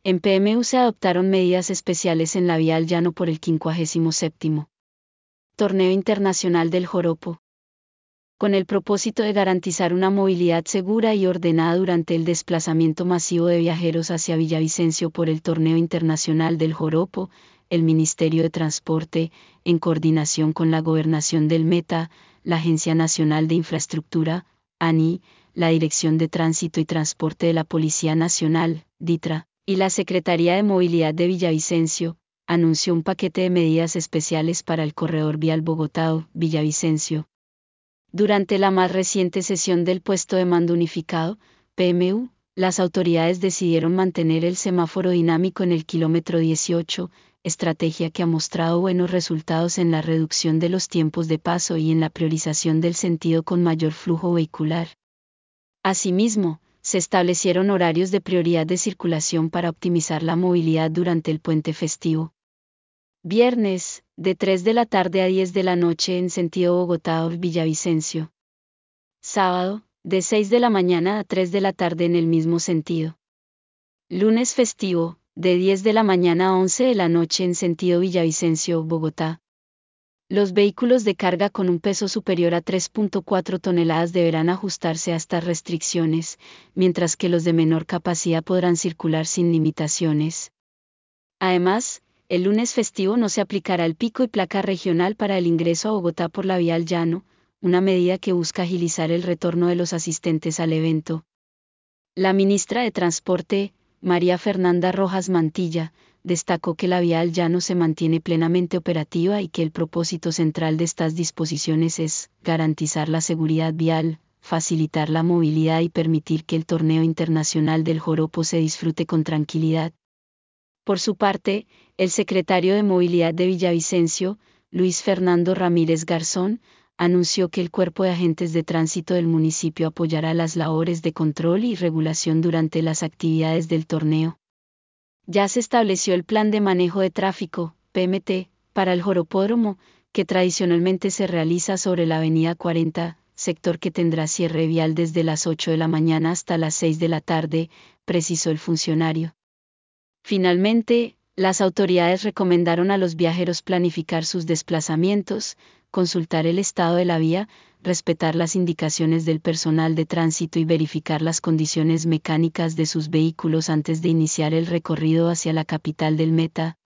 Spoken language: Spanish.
En PMU se adoptaron medidas especiales en la vía al llano por el 57º Torneo Internacional del Joropo, con el propósito de garantizar una movilidad segura y ordenada durante el desplazamiento masivo de viajeros hacia Villavicencio por el Torneo Internacional del Joropo. El Ministerio de Transporte, en coordinación con la Gobernación del Meta, la Agencia Nacional de Infraestructura, ANI, la Dirección de Tránsito y Transporte de la Policía Nacional, DITRA, y la Secretaría de Movilidad de Villavicencio, anunció un paquete de medidas especiales para el corredor vial Bogotá-Villavicencio. Durante la más reciente sesión del puesto de mando unificado, PMU, las autoridades decidieron mantener el semáforo dinámico en el kilómetro 18, estrategia que ha mostrado buenos resultados en la reducción de los tiempos de paso y en la priorización del sentido con mayor flujo vehicular. Asimismo, se establecieron horarios de prioridad de circulación para optimizar la movilidad durante el puente festivo. Viernes, de 3 de la tarde a 10 de la noche en sentido Bogotá-Villavicencio. Sábado, de 6 de la mañana a 3 de la tarde en el mismo sentido. Lunes festivo, de 10 de la mañana a 11 de la noche en sentido Villavicencio-Bogotá. Los vehículos de carga con un peso superior a 3.4 toneladas deberán ajustarse a estas restricciones, mientras que los de menor capacidad podrán circular sin limitaciones. Además, el lunes festivo no se aplicará el pico y placa regional para el ingreso a Bogotá por la vía al llano, una medida que busca agilizar el retorno de los asistentes al evento. La ministra de Transporte, María Fernanda Rojas Mantilla, destacó que la vía al llano se mantiene plenamente operativa y que el propósito central de estas disposiciones es garantizar la seguridad vial, facilitar la movilidad y permitir que el Torneo Internacional del Joropo se disfrute con tranquilidad. Por su parte, el secretario de Movilidad de Villavicencio, Luis Fernando Ramírez Garzón, anunció que el Cuerpo de Agentes de Tránsito del municipio apoyará las labores de control y regulación durante las actividades del torneo. Ya se estableció el Plan de Manejo de Tráfico, PMT, para el Joropódromo, que tradicionalmente se realiza sobre la Avenida 40, sector que tendrá cierre vial desde las 8 de la mañana hasta las 6 de la tarde, precisó el funcionario. Finalmente, las autoridades recomendaron a los viajeros planificar sus desplazamientos, consultar el estado de la vía, respetar las indicaciones del personal de tránsito y verificar las condiciones mecánicas de sus vehículos antes de iniciar el recorrido hacia la capital del Meta,